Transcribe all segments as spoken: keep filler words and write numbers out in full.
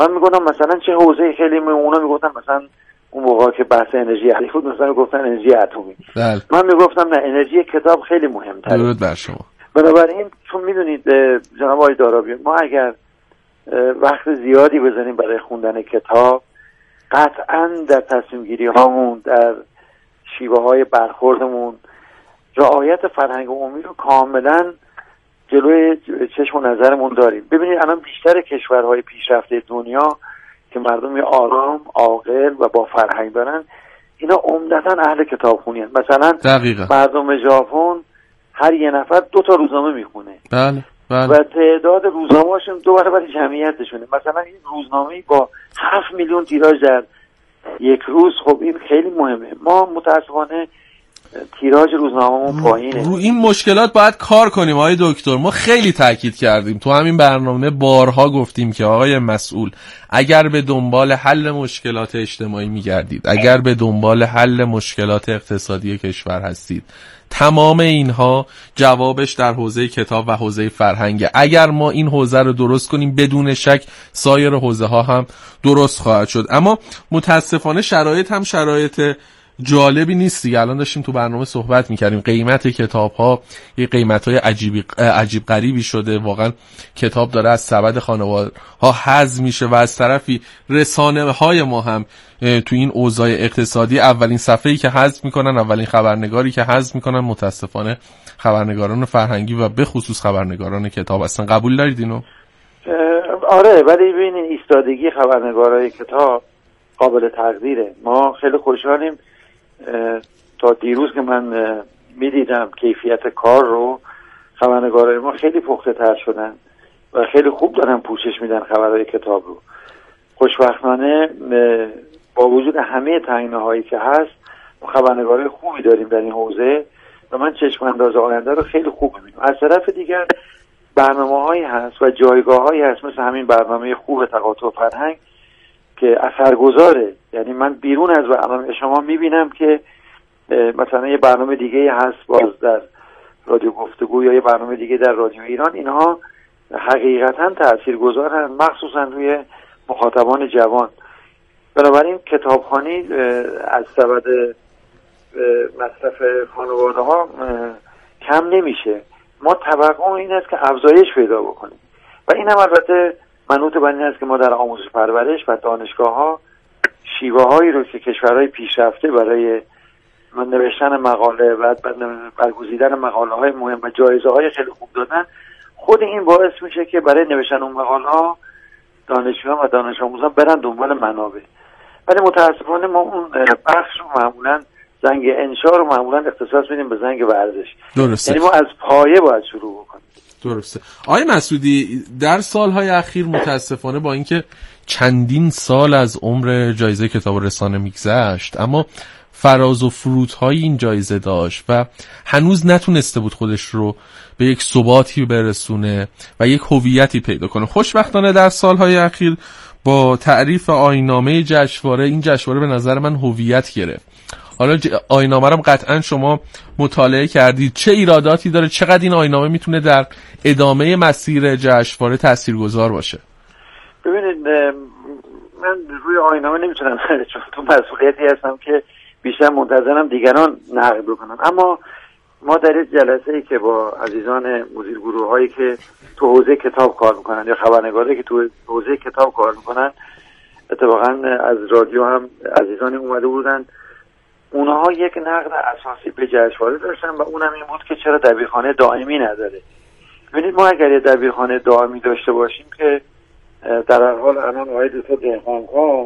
من میگفتم مثلا چه حوزه خیلی می اونا میگفتن مثلا اون موقع که بحث انرژی اتمی بود مثلا گفتن انرژی اتمی. من میگفتم نه، انرژی کتاب خیلی مهمتره. درود بر شما. بنابراین چون میدونید جناب آقای دارابی، ما اگر وقت زیادی بزنیم برای خوندن کتاب، قطعاً در تصمیم گیری هامون، در شیوه های برخوردمون، رعایت فرهنگ عمومی رو کاملاً جلوی چشم و نظرمون داریم. ببینید الان بیشتر کشورهای پیشرفته دنیا که مردم آرام، عاقل و با فرهنگ دارن، اینا عمدتاً اهل کتابخونی هستند. مثلا دقیقا. مردم ژاپن هر یه نفر دو تا روزنامه میخونه. بله. بله. و تعداد روزنامه‌هاشون دو برابر جمعیتشونه. مثلا این روزنامه‌ای با هفت میلیون تیراژ در یک روز، خب این خیلی مهمه. ما متاسفانه تیراژ روزنامه‌مون پایینه. رو این مشکلات باید کار کنیم آقای دکتر. ما خیلی تاکید کردیم تو همین برنامه، بارها گفتیم که آقای مسئول، اگر به دنبال حل مشکلات اجتماعی میگردید، اگر به دنبال حل مشکلات اقتصادی کشور هستید، تمام اینها جوابش در حوزه کتاب و حوزه فرهنگه. اگر ما این حوزه رو درست کنیم، بدون شک سایر حوزه ها هم درست خواهد شد. اما متاسفانه شرایط هم شرایط جالبی نیست دیگه. الان داشتیم تو برنامه صحبت میکردیم، قیمت کتاب ها یه قیمت های عجیبی عجیب غریبی شده. واقعا کتاب داره از سبد خانواده ها حذف میشه و از طرفی رسانه های ما هم تو این اوضاع اقتصادی اولین صفحه‌ای که حذف میکنن، اولین خبرنگاری که حذف میکنن متاسفانه خبرنگاران فرهنگی و به خصوص خبرنگاران کتاب هستن. قبول دارید اینو؟ آره، ولی ببینید ایستادگی خبرنگارای کتاب قابل تقدیره. ما خیلی خوشحالیم. تا دیروز که من میدیدم کیفیت کار رو، خبرنگارای ما خیلی پخته تر شدن و خیلی خوب دارن پوشش میدن خبرهای کتاب رو. خوشبختانه با وجود همه تنگناهایی که هست، خبرنگارای خوبی داریم در این حوزه و من چشم انداز آینده رو خیلی خوب میبینم. از طرف دیگر برنامه‌هایی هست و جایگاه‌هایی هست مثل همین برنامه خوب تقاطع فرهنگ که اثرگذاره. یعنی من بیرون از برنامه شما میبینم که مثلا یه برنامه دیگه هست باز در رادیو گفتگو یا یه برنامه دیگه در رادیو ایران، اینها حقیقتا تاثیرگذارن، مخصوصا روی مخاطبان جوان. بنابراین کتابخوانی از سبد مصرف خانواده ها کم نمیشه. ما توقع این است که افزایش پیدا بکنیم و این هم البته منوط بر این است که ما در آموزش پرورش و دانشگاه ها شیوه هایی رو که کشورهای پیشرفته برای نوشتن مقاله و برگزیدن مقاله های مهم و جایزه های خیلی خوب دادن، خود این باعث میشه که برای نوشتن اون مقاله ها دانشجویان و دانش آموزان برن دنبال منابع. ولی متاسفانه ما اون بخش رو معمولا زنگ انشا رو معمولا اختصاص میدیم به زنگ ورزش. درسته. یعنی ما از پایه باید شروع بکنیم. درسته. آقای مسعودی، در سالهای اخیر متاسفانه با اینکه چندین سال از عمر جایزه کتاب و رسانه میگذشت، اما فراز و فرودهای این جایزه داشت و هنوز نتونسته بود خودش رو به یک ثباتی برسونه و یک هویتی پیدا کنه. خوشبختانه در سالهای اخیر با تعریف آیین‌نامه جشنواره، این جشنواره به نظر من هویت گرفت. حالا ج... آیین‌نامه رو قطعا شما مطالعه کردید، چه ایراداتی داره، چقدر این آیین‌نامه میتونه در ادامه مسیر جشنواره تاثیرگذار باشه؟ ببینید من روی آیین‌نامه نمیتونم چون تو مسئولیتی هستم که بیشتر منتظرم دیگران نقد بکنن، اما ما در این جلسه‌ای که با عزیزان مدیر گروه‌هایی که تو حوزه کتاب کار میکنن یا خبرنگاری که تو حوزه کتاب کار میکنن، اتفاقا از رادیو هم عزیزانی اومده بودن، اونها یک نقد اساسی به جشنواره داشتن و اونم این بود که چرا دبیرخانه دائمی نداره. ببینید ما اگر یه دبیرخانه دائمی داشته باشیم که در هر حال الان آقای دکتر دهقان‌خان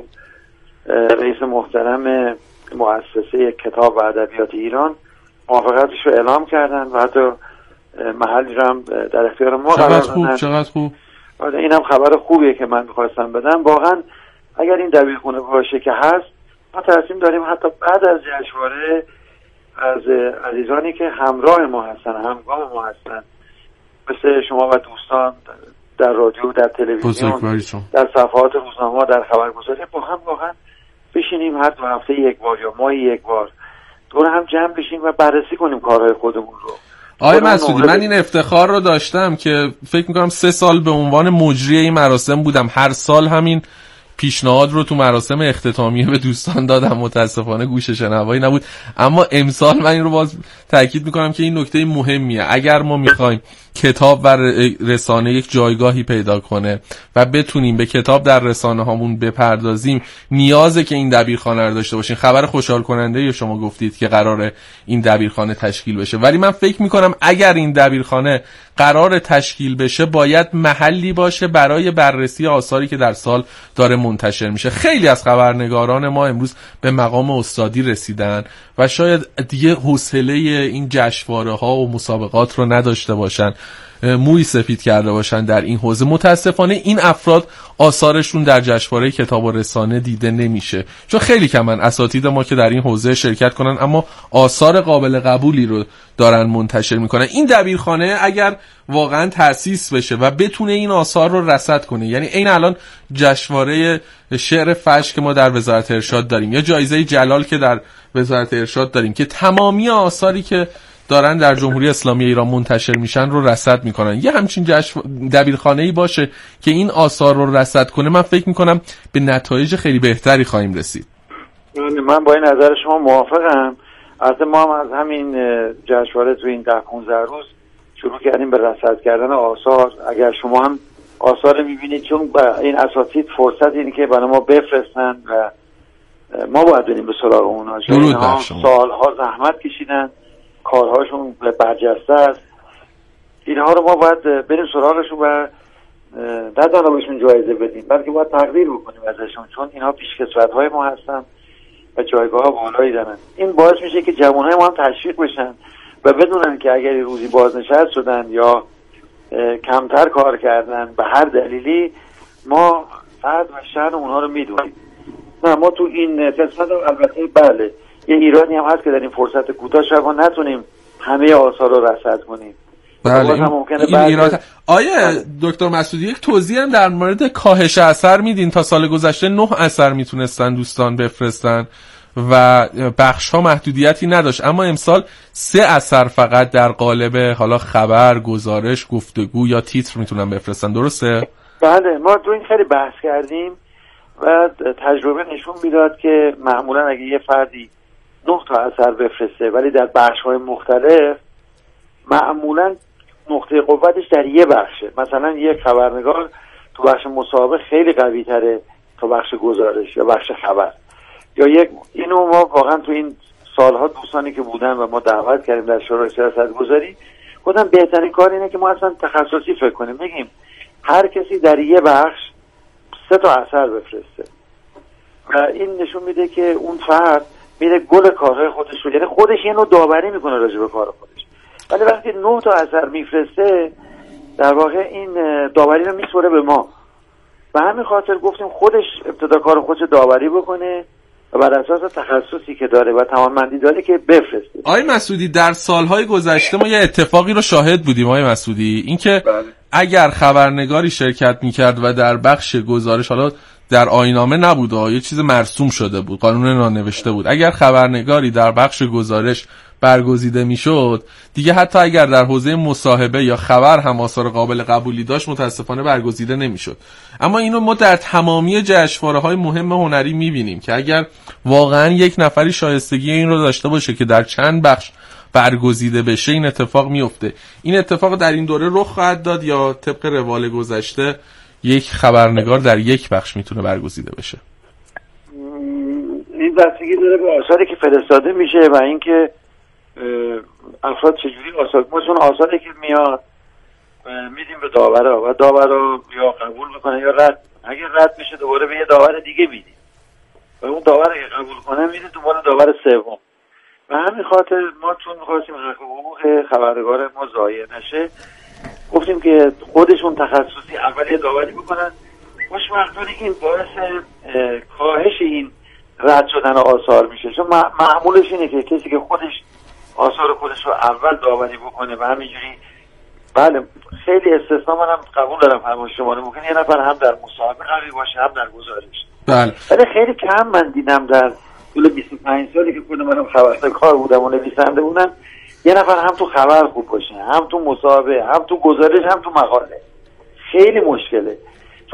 رئیس محترم مؤسسه کتاب و ادبیات ایران موافقتش رو اعلام کردن و حتی محلی رو هم در اختیار ما قرار دادن. خوب، چقدر خوب. این هم خبر خوبیه که من می‌خواستم بدم. واقعا اگر این دبیرخانه باشه که هست، ما تصمیم داریم حتی بعد از جشنواره از عزیزانی که همراه ما هستن، همگام ما هستن، مثل شما و دوستان در رادیو، در تلویزیون، در صفحات روزنامه، در خبرگزاری، با هم واقعا بشینیم هر دو هفته یک بار یا ماهی یک بار دور هم جمع بشیم و بررسی کنیم کارهای خودمون رو. آقای مسعودی، من این افتخار رو داشتم که فکر میکنم سه سال به عنوان مجری این مراسم بودم. هر سال همین پیشنهاد رو تو مراسم اختتامیه به دوستان دادم، متاسفانه گوش شنوایی نبود. اما امسال من این رو باز تاکید میکنم که این نکته مهمیه. اگر ما میخوایم کتاب و رسانه یک جایگاهی پیدا کنه و بتونیم به کتاب در رسانه هامون بپردازیم، نیازه که این دبیرخانه رو داشته باشیم. خبر خوشحال کننده یا شما گفتید که قراره این دبیرخانه تشکیل بشه، ولی من فکر میکنم اگر این دبیرخانه قرار تشکیل بشه باید محلی باشه برای بررسی آثاری که در سال داره منتشر میشه. خیلی از خبرنگاران ما امروز به مقام استادی رسیدن و شاید دیگه حوصله این جشنواره ها و مسابقات رو نداشته باشن، موی سفید کرده باشن در این حوزه. متاسفانه این افراد آثارشون در جشنواره کتاب و رسانه دیده نمیشه، چون خیلی کمن اساتید ما که در این حوزه شرکت کنن اما آثار قابل قبولی رو دارن منتشر میکنن. این دبیرخانه اگر واقعا تأسیس بشه و بتونه این آثار رو رصد کنه، یعنی این الان جشنواره شعر فجر که ما در وزارت ارشاد داریم یا جایزه جلال که در وزارت ارشاد داریم که تمامی آثاری که دارن در جمهوری اسلامی ایران منتشر میشن رو رصد میکنن، یه همچین جشن دبیرخانه‌ای باشه که این آثار رو رصد کنه، من فکر میکنم به نتایج خیلی بهتری خواهیم رسید. من با این نظر شما موافقم. البته ما هم از همین جشنواره تو این ده پانزده روز شروع کردیم به رصد کردن آثار. اگر شما هم آثار میبینید، چون این اساتید فرصت اینه که برای ما بفرستن و ما باید بریم به سراغ اونها. اینها سالها زحمت کشیدن، کارهاشون برجسته است. اینها رو ما باید بریم سراغشون و نه تنها بهشون جایزه بدیم بلکه باید تقدیر بکنیم ازشون، چون اینها پیشکسوت‌های ما هستن و جایگاه بالایی دارن. این باعث میشه که جوانهای ما هم تشویق بشن و بدونن که اگر روزی بازنشست شدن یا کمتر کار کردن به هر دلیلی، ما فرد و شأن اونها رو میدونیم. نه ما تو این قسمت البته بله یه ایرانی هم هست که در این فرصت کوتاه شاید ما نتونیم همه آثار رو رصد کنیم. بله این, این ایران. آیا دکتر مسعودی یک توضیح هم در مورد کاهش اثر میدین؟ تا سال گذشته نه اثر میتونستن دوستان بفرستن و بخش ها محدودیتی نداشت، اما امسال سه اثر فقط در قالب حالا خبر، گزارش، گفتگو یا تیتر میتونن بفرستن، درسته؟ بله ما تو این خیلی بحث کردیم و تجربه نشون میداد که معمولا اگه یه فردی نه تا اثر بفرسته ولی در بخش های مختلف، معمولا نقطه قوتش در یه بخشه. مثلا یک خبرنگار تو بخش مسابقه خیلی قوی تره تا بخش گزارش یا بخش خبر. یا یک اینو ما واقعا تو این سالها دوستانی که بودن و ما دعوت کردیم در شورای سیاستگذاری، گفتم بهترین کار اینه که ما اصلا تخصصی فکر کنیم، بگیم هر کسی در یه بخش سه تا اثر بفرسته و این نشون میده که اون فرد میره گل کارهای خودش رو، یعنی خودش یه نوع داوری میکنه راجع به کار خودش. ولی وقتی نه تا اثر میفرسته در واقع این داوری رو میسپره به ما. به همین خاطر گفتیم خودش ابتدا کار خودش داوری بکنه و بر اساس تخصصی که داره و توانمندی داره که بفرسته. آقای مسعودی در سالهای گذشته ما یه اتفاقی رو شاهد بودیم آقای مسعودی، اینکه اگر خبرنگاری شرکت میکرد و در بخش گزارش، حالا در آیین‌نامه نبود، یه چیز مرسوم شده بود، قانون نانوشته بود، اگر خبرنگاری در بخش گزارش برگزیده میشد، دیگه حتی اگر در حوزه مصاحبه یا خبر هم آثار قابل قبولی داشت متاسفانه برگزیده نمیشد. اما اینو ما در تمامی جشنواره‌های مهم هنری میبینیم که اگر واقعا یک نفری شایستگی این رو داشته باشه که در چند بخش برگزیده بشه، این اتفاق میفته. این اتفاق در این دوره رخ خواهد داد یا طبق روال گذشته یک خبرنگار در یک بخش میتونه برگزیده بشه؟ این بستگی داره به آثاری که فرستاده میشه و اینکه افراد چجوری آثار، ما چون آثاری که میاد میدیم به داورا و داورا یا قبول میکنه یا رد. اگر رد میشه دوباره به یه داور دیگه میدیم و اون داور اگه قبول کنه میدیم دوباره داور سوم. و همین خاطر ما چون میخواستیم حق حقوق خبرنگار ما ضایع نشه، گفتیم که خودشون تخصصی اول یه داوری بکنن. خوشبختانه این باعث کاهش این رد شدن آثار میشه، چون معمولش اینه که کسی که خودش آثار خودش رو اول داوری بکنه و همینجوری. بله خیلی استثنا منم قبول دارم فرمایش شما رو، ممکنه یه نفر هم در مصاحبه قوی باشه هم در گزارش. بله ولی خیلی کم من دیدم در طول بیست و پنج سالی که خود منم خبرنگار بودم و نویسنده بودم، یه نفر هم تو خبر خوب باشه، هم تو مصاحبه، هم تو گزارش، هم تو مقاله. خیلی مشکله،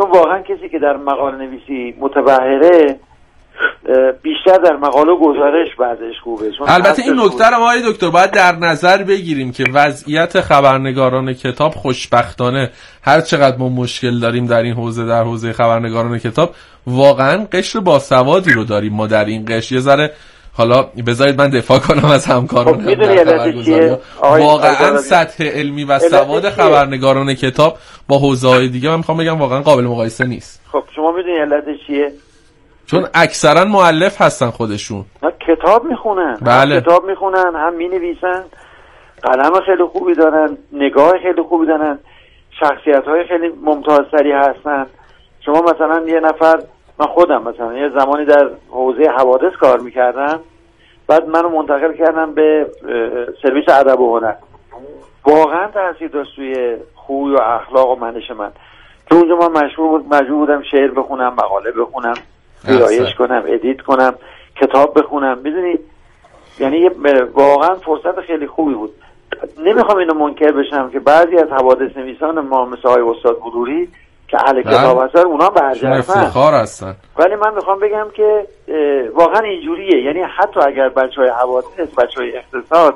چون واقعا کسی که در مقاله نویسی متبحره بیشتر در مقاله گزارش بعدش خوبه. البته این نکته رو آقای دکتر باید در نظر بگیریم که وضعیت خبرنگاران کتاب خوشبختانه هر چقدر ما مشکل داریم در این حوزه، در حوزه خبرنگاران کتاب واقعا قشر باسوادی رو داریم ما در این قشر. یه ذره حالا بذارید من دفاع کنم از همکارانم. خب واقعا سطح علمی و سواد خبرنگاران کتاب با حوزه‌های دیگه من میخوام بگم واقعا قابل مقایسه نیست. خب شما میدونید علتش چیه؟ چون اکثرا مؤلف هستن خودشون، کتاب میخونن. بله. کتاب میخونن، هم مینویسن، قلم خیلی خوبی دارن، نگاه خیلی خوبی دارن، شخصیت‌های خیلی ممتازتری هستن. شما مثلا یه نفر، من خودم مثلا یه زمانی در حوزه حوادث کار میکردم، بعد منو منتقل کردم به سرویس ادب و هنر. واقعا تاثیر داشت توی خوی و اخلاق و منش من. تو اونجا من مجبور مجبور بودم شعر بخونم، مقاله بخونم، ویرایش کنم، ادیت کنم، کتاب بخونم. میدونی یعنی واقعا فرصت خیلی خوبی بود. نمیخوام اینو منکر بشم که بعضی از حوادث نویسان ما مثل های استاد بروری که اهل کتاب هستن اونا برجستن، افتخار هستن، ولی من میخوام بگم که واقعا اینجوریه. یعنی حتی اگر بچهای حوادث، بچهای اقتصاد،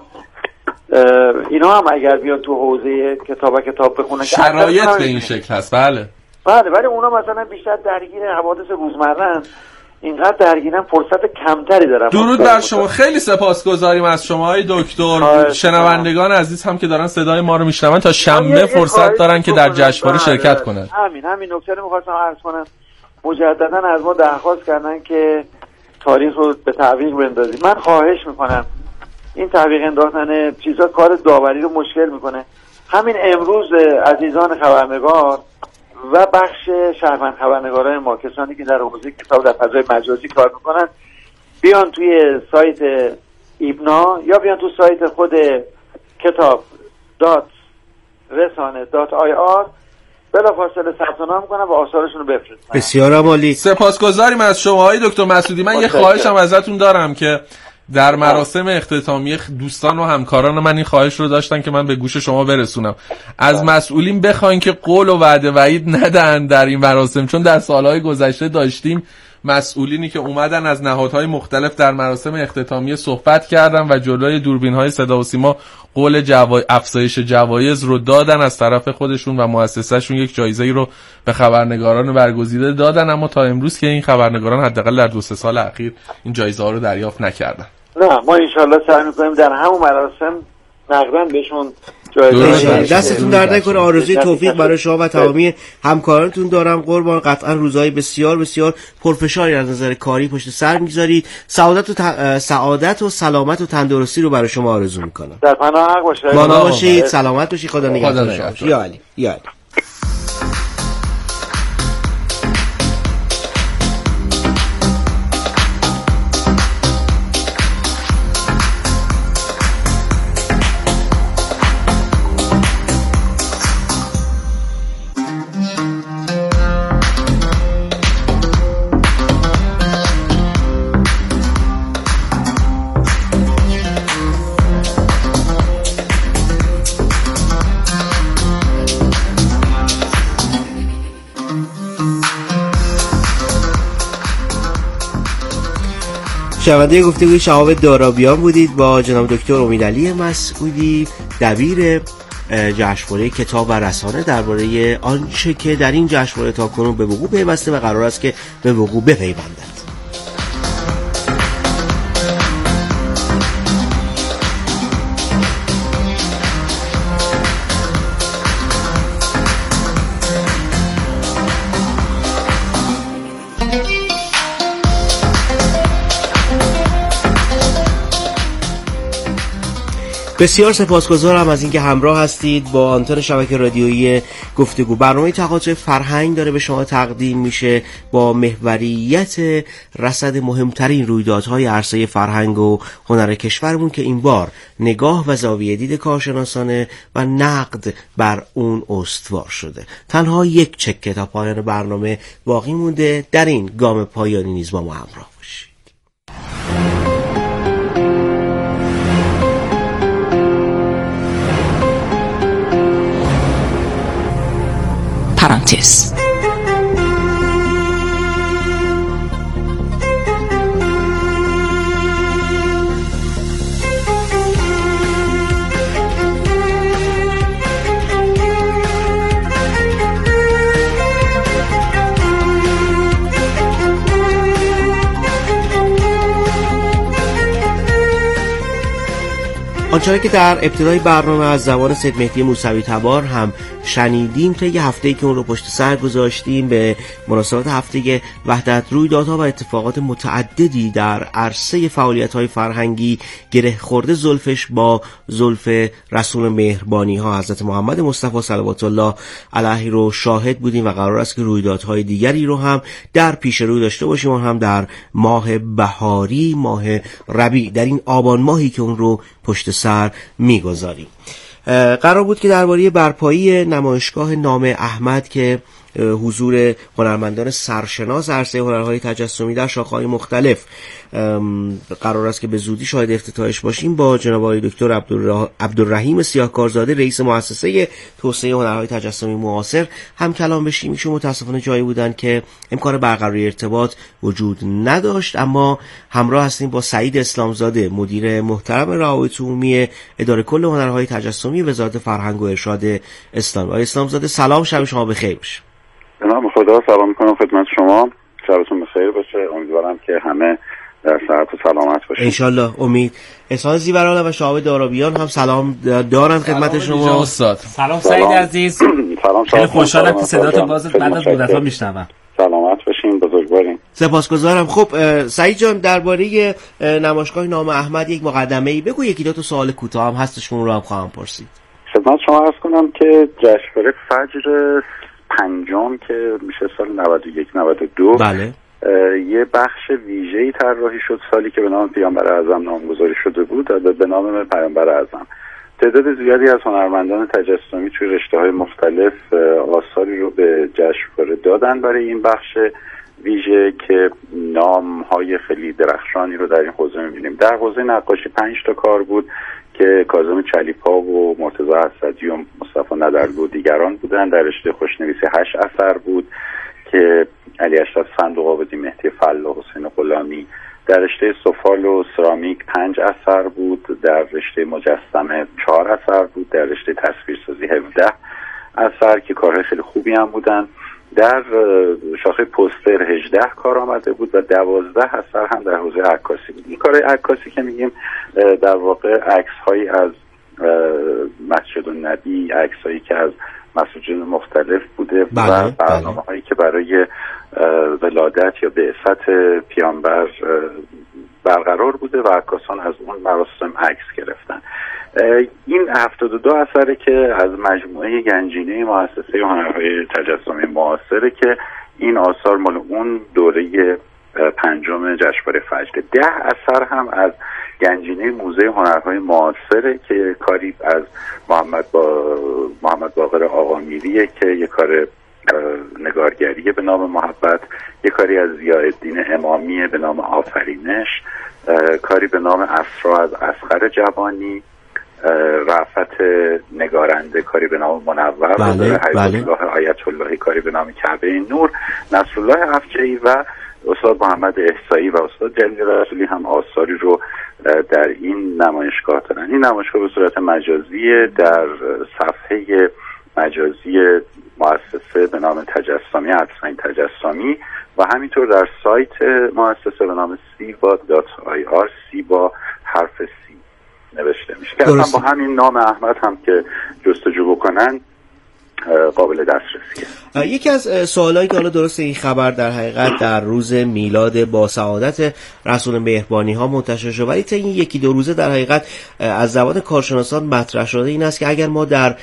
اینا هم اگر بیان تو حوزه کتاب و کتاب بخونن، شرایط به این شکل هست. بله بله، ولی اونا مثلا بیشتر درگیر حوادث روزمره‌ان، اینقدر درگیرن فرصت کمتری دارن. درود بر شما، خیلی سپاسگزاریم از شما های دکتر. شنوندگان عزیز هم که دارن صدای ما رو میشنون تا شنبه فرصت دارن که در جشنواره شرکت کنن. همین همین نکته رو می‌خواستم عرض کنم. مجددا از ما درخواست کردن که تاریخ رو به تعویق بندازیم. من خواهش میکنم، این تعویق انداختن چیزا کار داوری رو مشکل میکنه. همین امروز عزیزان خبرنگار و بخش شهروند خبرنگاران ما، کسانی که در حوزه کتاب در فضای مجازی کار میکنن، بیان توی سایت ایبنا یا بیان تو سایت خود کتاب دات رسانه دات آی آر بلافاصله ثبت نام کنن و آثارشون رو بفرستن. بسیار عالی. سپاسگزاریم از شما های دکتر مسعودی. من یه خواهشم ازتون دارم که در مراسم اختتامیه دوستان و همکاران من این خواهش رو داشتن که من به گوش شما برسونم. از مسئولین بخواین که قول و وعده وعید ندن در این مراسم، چون در سالهای گذشته داشتیم مسئولینی که اومدن از نهادهای مختلف در مراسم اختتامیه صحبت کردن و جلوی دوربین‌های صدا و سیما قول جوا... افزایش جوایز رو دادن از طرف خودشون و مؤسسه‌شون، یک جایزه‌ای رو به خبرنگاران برگزیده دادن، اما تا امروز که این خبرنگاران حداقل در دو سه سال اخیر این جایزه‌ها رو دریافت نکردن. نه، ما انشالله سعی می‌کنیم در همون مراسم نقداً بهشون دستتون درد نکنه. آرزوی توفیق برای شما و تمامی همکارانتون دارم قربان. قطعا روزهای بسیار بسیار پرفشاری از نظر کاری پشت سر میگذارید. سعادت و ت... سعادت و سلامت و تندرستی رو برای شما آرزو میکنم. در پناه حق باشید. مانا باشید، سلامت باشید. خدا نگهدار شما. یا علی یا علی. شنونده گفتگوی شهاب دارابیان بودید با جناب دکتر امیدعلی مسعودی، دبیر جشنواره کتاب و رسانه، درباره آنچه که در این جشنواره تاکنون به وقوع پیوسته و قرار است که به وقوع بپیوندد. بسیار سپاسگزارم از اینکه همراه هستید با آنتن شبکه رادیویی گفتگو. برنامه تقاطع فرهنگ داره به شما تقدیم میشه با محوریت رصد مهمترین رویدادهای عرصه فرهنگ و هنر کشورمون که این بار نگاه و زاویه دید کارشناسانه و نقد بر اون استوار شده. تنها یک چکه تا پایان برنامه باقی مونده. در این گام پایانی نیز با ما همراه باشید. پرانتز آنچنان که در ابتدای برنامه از زبان سید مهدی موسوی تبار هم شنیدیم، طی هفته‌ای که اون رو پشت سر گذاشتیم به مناسبت هفته وحدت، رویدادها و اتفاقات متعددی در عرصه فعالیت‌های فرهنگی گره خورده زلفش با زلف رسول مهربانی ها حضرت محمد مصطفی صلوات الله علیه رو شاهد بودیم و قرار است که رویدادهای دیگری رو هم در پیش روی داشته باشیم و هم در ماه بهاری، ماه ربیع، در این آبان ماهی که اون رو پشت سر میگذاریم. قرار بود که درباره برپایی نمایشگاه نام احمد که حضور هنرمندان سرشناس عرصه هنرهای تجسمی در شاخه‌های مختلف قرار است که به زودی شاهد افتتاحش باشیم، با جناب آقای دکتر عبدالرحیم سیاهکارزاده رئیس مؤسسه توسعه هنرهای تجسمی معاصر هم کلام بشیم. ایشون متاسفانه جایی بودن که امکان برقراری ارتباط وجود نداشت، اما همراه هستیم با سعید اسلامزاده، مدیر محترم روابط عمومی اداره کل هنرهای تجسمی وزارت فرهنگ و ارشاد اسلامی. آقای اسلامزاده سلام، شب شما بخیر باشه. به نام خدا سلام میکنم خدمت شما، شبتون بخیر باشه. امیدوارم که همه در صحت و سلامت باشید انشالله. امید. احسان زیوران و شعب دارابیان هم سلام دارن خدمت شما استاد. سلام سعید عزیز. سلام. خیلی خوشحالم که صداتو باز بعد از مدت‌ها میشنوم. سلامت باشین، بزرگوارین. سپاسگزارم. خب سعید جان، درباره نمایشگاه نام احمد یک مقدمه‌ای بگو، یکی دو تا سوال کوتاه هم هستش که اون رو هم خواهم پرسید. خدمت شما عرض کنم که جشنواره فجر پنجم که میشه سال نود و یک نود و دو، بله، یه بخش ویژه‌ای طراحی شد سالی که به نام پیامبر اعظم نامگذاری شده بود و به نام پیامبر اعظم تعداد زیادی از هنرمندان تجسمی توی رشته‌های مختلف آثاری رو به جشنواره دادن برای این بخش ویژه که نام‌های خیلی درخشانی رو در این حوزه می‌بینیم. در حوزه نقاشی پنج تا کار بود که کاظم چلیپا و مرتضی اسدی و مصطفی ندرلو و دیگران بودن. در رشته خوشنویسی هشت اثر بود که علی اشرف صندوق‌آبادی، مهدی فلاح، حسین غلامی. در رشته سفال و سرامیک پنج اثر بود. در رشته مجسمه چهار اثر بود. در رشته تصویرسازی هفده اثر که کارهای خیلی خوبی هم بودن. در شاخه پوستر هجده کار آمده بود و دوازده اثر هم در حوزه عکاسی بود. این کارهای عکاسی که میگیم در واقع عکس‌هایی از مسجد النبی، عکس‌هایی که از مساجد مختلف بوده بله، و برنامه‌هایی که برای ولادت یا بعثت پیامبر برقرار بوده و عکاسان از اون مراسم عکس گرفتن. این هفتاد و دو اثره که از مجموعه گنجینه مؤسسه هنرهای تجسمی معاصره که این آثار مال اون دوره پنجم جشنواره فجر. ده اثر هم از گنجینه موزه هنرهای معاصره که کاری از محمد با محمد باقر آقامیریه که یک کار نگارگریه به نام محبت، یک کاری از ضیاءالدین امامیه به نام آفرینش، کاری به نام اسرا از اصغر جوانی، رأفت نگارنده کاری به نام منور، بله، بله. الله آیت الله کاری به نام کعبه نور، نصرالله افجعی و استاد محمد احصایی و استاد جلیل رسولی هم آثاری رو در این نمایشگاه دارن. این نمایشگاه به صورت مجازی در صفحه مجازی مؤسسه به نام تجسمی، ادساین تجسمی و همینطور در سایت مؤسسه به نام سیبا دات آی آر، سیبا حرف سی نوشته میشه که اصلا با همین نام احمد هم که جستجو بکنن قابل دسترسیه. یکی از سوالایی که حالا درسته این خبر در حقیقت در روز میلاد با سعادت رسول مهربانی ها منتشر شد، ولی تا این یکی دو روزه در حقیقت از زبان کارشناسان مطرح شده این است که اگر ما در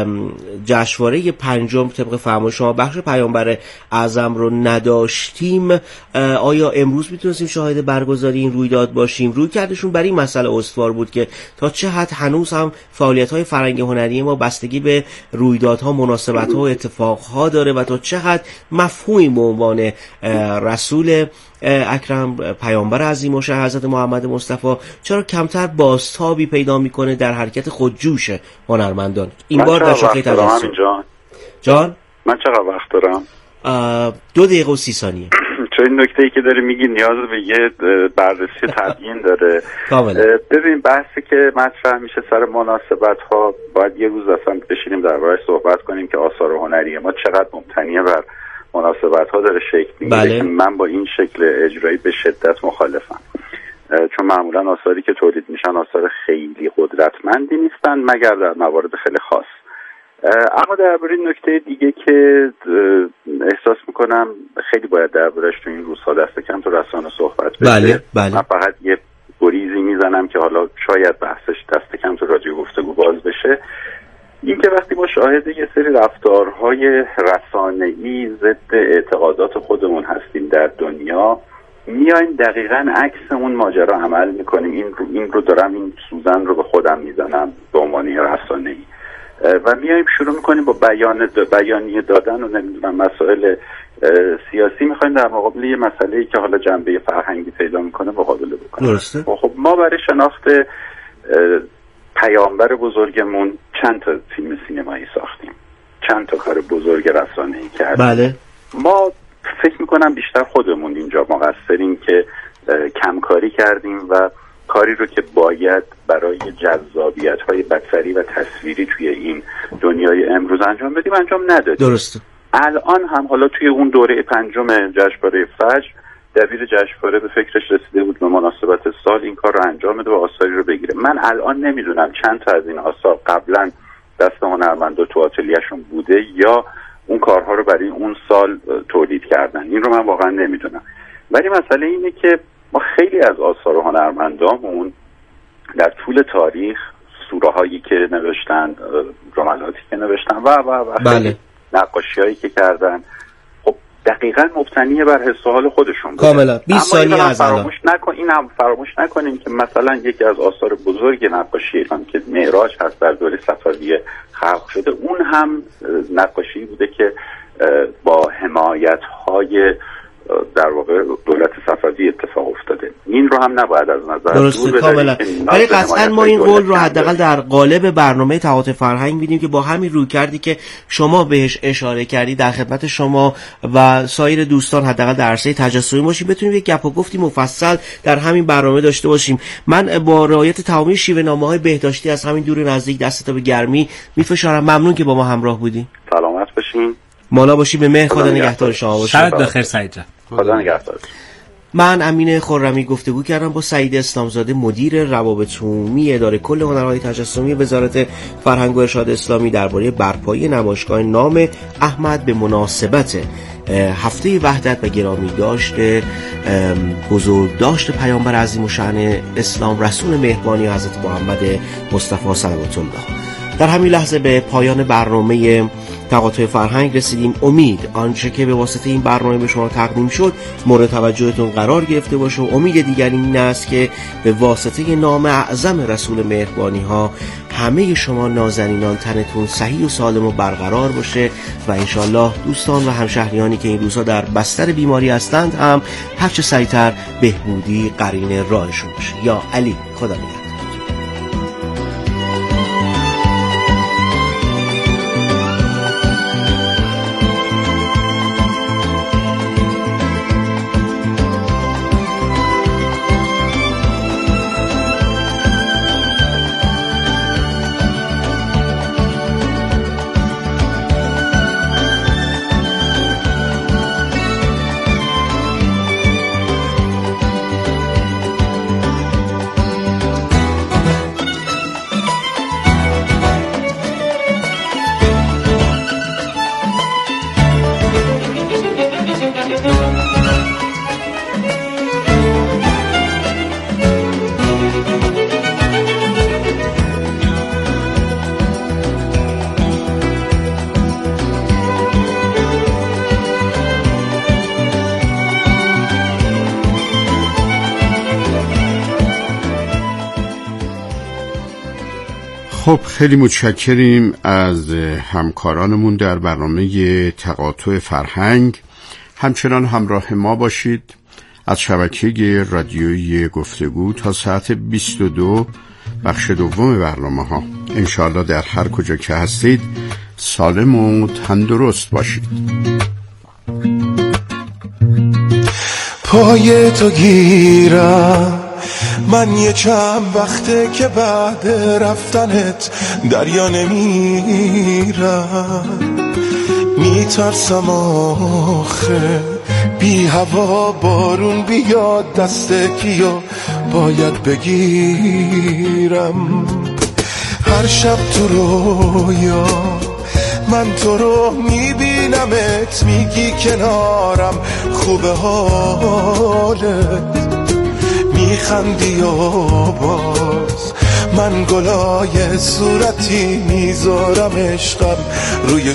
جشنواره پنجم طبق فرمان شما بخش پیامبر اعظم رو نداشتیم، آیا امروز میتونستیم شاهد برگزاری این رویداد باشیم؟ روی کردشون برای این مسئله استوار بود که تا چه حد هنوز هم فعالیت‌های فرهنگی هنری ما بستگی به رویدادها، مناسبت‌ها و اتفاقها داره و تا چه حد مفهومی به عنوان رسول اکرم، پیامبر عظیم الشأن حضرت محمد مصطفی چرا کمتر بازتابی پیدا میکنه در حرکت خودجوش هنرمندان این بار در شاخه تجسم؟ جان جان من چقدر وقت دارم؟ دو دقیقه و سی ثانیه. چون این نکته‌ای که داری میگی نیاز به یه بررسی تبیین داره. ببین بحثی که مطرح میشه سر مناسبت ها باید یه روز اصلا بشینیم درباره‌اش صحبت کنیم که آثار هنری ما چقدر مبتنی بر مناسبت ها داره شکل میگیره. بله. من با این شکل اجرایی به شدت مخالفم، چون معمولا آثاری که تولید میشن آثار خیلی قدرتمندی نیستن مگر در موارد خیلی خاص. اما درباره نکته دیگه که احساس میکنم خیلی باید درباره‌اش تو این روزها دست کم تو رسانه صحبت بشه. بله بله. من فقط یه گریزی میزنم که حالا شاید بحثش دست کم تو رادیو گفتگو باز بشه. این که وقتی ما شاهد یه سری رفتارهای رسانه‌ای ضد اعتقادات خودمون هستیم در دنیا، میایم دقیقاً عکس اون ماجرا عمل میکنیم. این رو این رو دارم این سوزن رو به خودم میزنم به عنوان رسانه‌ای و میایم شروع میکنیم با بیان بیانیه دادن و نمیدونم مسائل سیاسی میخوایم در مقابل یه مسئله‌ای که حالا جنبه فرهنگی پیدا میکنه مقابله بکنیم. درسته. خب ما برای شناخت پیامبر بزرگمون چند تا فیلم سینمایی ساختیم، چند تا کار بزرگ رسانه‌ای کردیم. بله. ما فکر میکنم بیشتر خودمون اینجا مقصریم که کمکاری کردیم و کاری رو که باید برای جذابیت‌های بصری و تصویری توی این دنیای امروز انجام بدیم انجام ندادیم. درسته. الان هم حالا توی اون دوره پنجم جشنواره فجر دبیر جشنواره به فکرش رسیده بود به مناسبت سال این کار رو انجام بده و آثاری رو بگیره. من الان نمیدونم چند تا از این آثار قبلا دست هنرمندا تو آتلیه‌شون بوده یا اون کارها رو برای اون سال تولید کردن. این رو من واقعا نمیدونم. ولی مسئله اینه که ما خیلی از آثار هنرمندامون در طول تاریخ سوره هایی که نوشتن، جملاتی که نوشتن و و و بله. نقاشی هایی که کردن خب دقیقاً مبتنی بر حس و حال خودشون بوده. کاملا بیست ثانیه از الان فراموش نکن این هم فراموش نکنیم که مثلا یکی از آثار بزرگ نقاشی ایران که معراج هست در دوره صفویه خلق شده، اون هم نقاشی بوده که با حمایت های در واقع دولت صفوی اتفاق افتاده. این رو هم نباید از نظر درسته دور کاملا. ولی قطعا ما این قول رو حداقل در قالب برنامه تقاطع فرهنگ میدیم که با همین رویکردی که شما بهش اشاره کردی در خدمت شما و سایر دوستان حداقل در عرصه تجسمی باشیم، بتونیم یک گپ و گفتی مفصل در همین برنامه داشته باشیم. من با رعایت تمامی شیوه نامه‌های بهداشتی از همین دور نزدیک دستت به گرمی میفشارم. ممنون که با ما همراه بودین. سلامت باشین. مالا باشی. به مهر خدا نگهدار شما باشه. شب بخیر سعید جان. خدا نگهدار. من امین خرمی گفتگو کردم با سعید اسلامزاده، مدیر روابط عمومی اداره کل هنرهای تجسمی وزارت فرهنگ و ارشاد اسلامی درباره برپایی نمایشگاه نام احمد به مناسبت هفته وحدت و گرامی داشته بزرگ داشت پیامبر عظیم الشأن اسلام رسول مهربانی حضرت محمد مصطفی صلوات الله. در همین لحظه به پایان برنامه تقاطع فرهنگ رسیدیم. امید آنچه که به واسطه این برنامه به شما تقدیم شد مورد توجهتون قرار گرفته باشه و امید دیگر این است که به واسطه نام اعظم رسول مهربانی ها همه شما نازنینان تنتون صحیح و سالم و برقرار باشه و انشالله دوستان و همشهریانی که این روزها در بستر بیماری هستند هم هرچه سریعتر بهبودی قرین راهشون باشه. یا علی. خدا نگهدار. خب خیلی متشکریم از همکارانمون در برنامه تقاطع فرهنگ. همچنان همراه ما باشید از شبکه رادیویی گفتگو تا ساعت بیست و دو بخش دوم برنامه ها. انشاءالله در هر کجا که هستید سالم و تندرست باشید. پای تو گیرم من یه چند وقته که بعد رفتنت دریا نمیرم، میترسم آخه بی هوا بارون بیاد دست کیو باید بگیرم. هر شب تو رویا من تو رو میبینمت، میگی کنارم خوبه حالت، میخندی و باز من گلای صورتی میذارم عشقم روی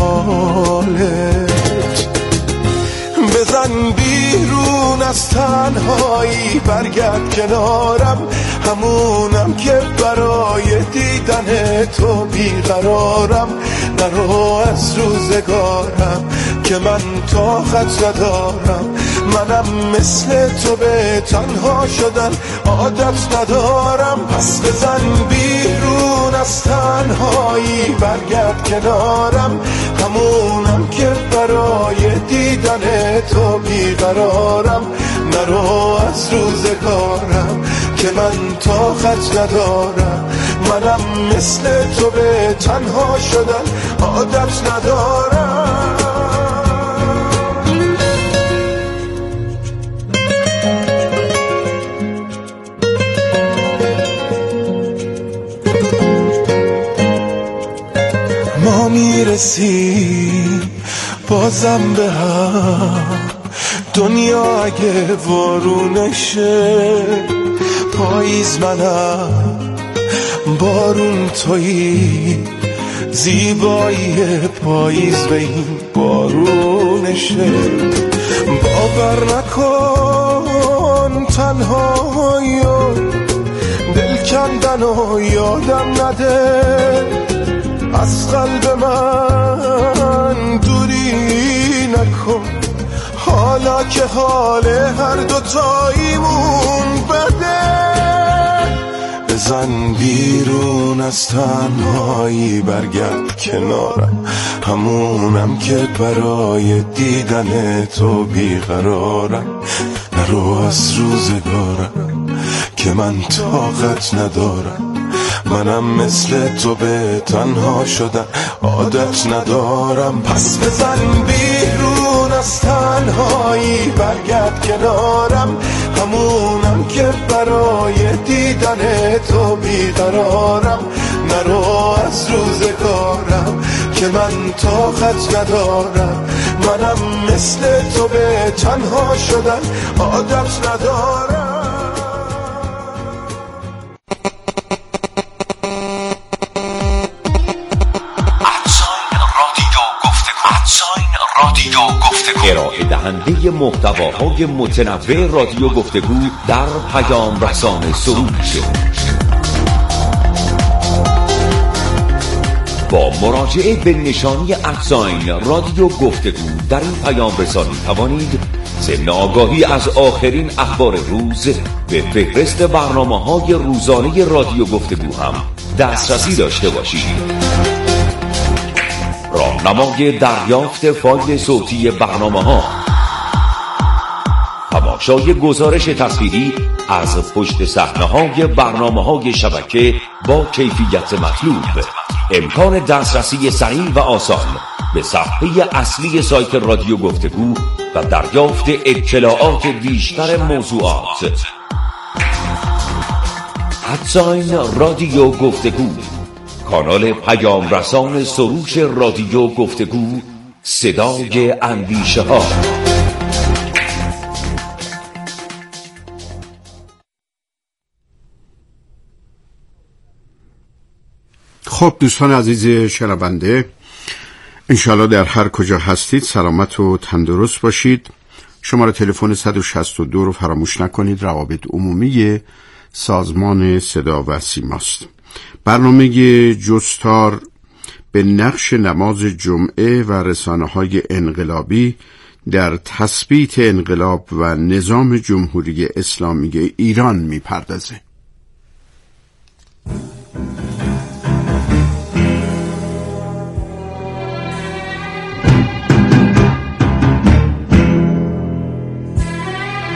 شالت. بزن بیرون از تنهایی، برگرد کنارم، همونم که برای دیدن تو بیقرارم. نرو از روزگارم که من طاقت ندارم، منم مثل تو به تنها شدن عادت ندارم. پس بزن بیرون از تنهایی، برگرد کنارم، همونم که برای دیدن تو بیقرارم. نرو از روزگارم که من طاقت ندارم، منم مثل تو به تنها شدن عادت ندارم. ما میرسیم بازم به هم، دنیا اگه وارونشه، پاییز منم بارون تویی، زیبایی پاییز به این بارونشه. باور نکن تنهایی و دل کندن و یادم نده، از قلب من دوری نکن، حالا که حال هر دوتاییمون بده. بزن بیرون از تنهایی، برگرد کنارم، همونم که برای دیدن تو بیقرارم. نرو از روزگارم که من طاقت ندارم، منم مثل تو به تنها شدن عادت ندارم. پس بزن بیرون از تنهایی، برگرد کنارم، همونم که برای دیدن تو بیقرارم. نرو از روزگارم که من طاقت ندارم، منم مثل تو به تنها شدن عادت ندارم. ارائه دهنده محتواهای متنوع رادیو گفتگو در پیام رسان سروش. با مراجعه به نشانی ادساین رادیو گفتگو در این پیام رسانی توانید ضمن آگاهی از آخرین اخبار روز به فهرست برنامه‌های روزانه رادیو گفتگو هم دسترسی داشته باشید. راهنمای دریافت فایل صوتی برنامه‌ها، تماشای گزارش تصویری از پشت صحنه‌های برنامه‌های شبکه با کیفیت مطلوب، امکان دسترسی سریع و آسان به صفحه اصلی سایت رادیو گفتگو و دریافت اطلاعات بیشتر موضوعات. ادساین رادیو گفتگو، کانال پیام رسان سروش رادیو گفتگو، صدای اندیشه ها. خب دوستان عزیز شنونده، انشالله در هر کجا هستید سلامت و تندرست باشید. شماره تلفن صد و شصت و دو رو فراموش نکنید، روابط عمومی سازمان صدا و سیماست. برنامه جستار به نقش نماز جمعه و رسانه‌های انقلابی در تثبیت انقلاب و نظام جمهوری اسلامی ایران می‌پردازه.